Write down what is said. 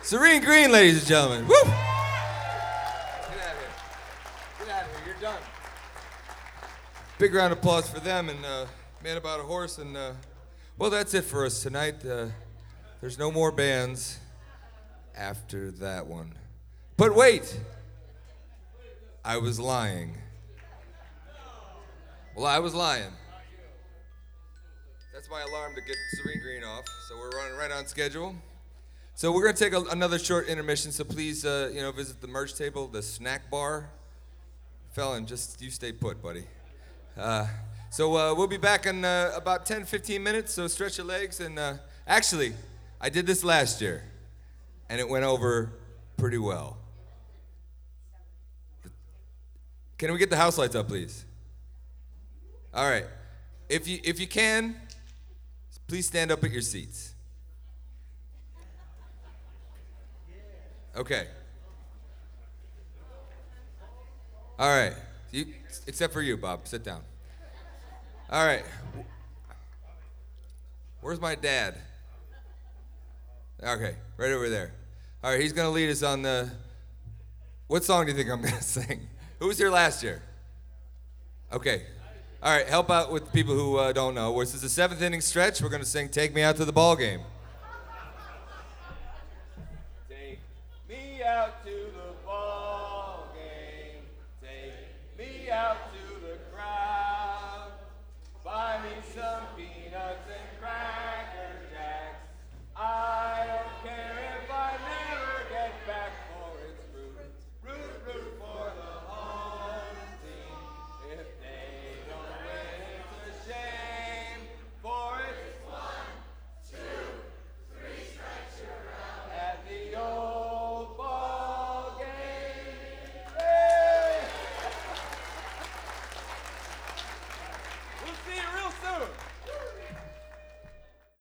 Serene Green, ladies and gentlemen. Woo! Get out of here. Get out of here. You're done. Big round of applause for them and Man About a Horse. And, well, that's it for us tonight. There's no more bands after that one. But wait. I was lying. Well, I was lying. That's my alarm to get Serene Green off. So we're running right on schedule. So we're going to take another short intermission, so please, visit the merch table, the snack bar. Felon, just you stay put, buddy. So we'll be back in about 10, 15 minutes, so stretch your legs. And actually, I did this last year, and it went over pretty well. Can we get the house lights up, please? All right. If you can, please stand up at your seats. Okay. All right. Except for you, Bob. Sit down. All right. Where's my dad? Okay, right over there. All right, he's going to lead us on the... What song do you think I'm going to sing? Who was here last year? Okay. All right, help out with people who don't know. This is the 7th inning stretch. We're going to sing Take Me Out to the Ball Game.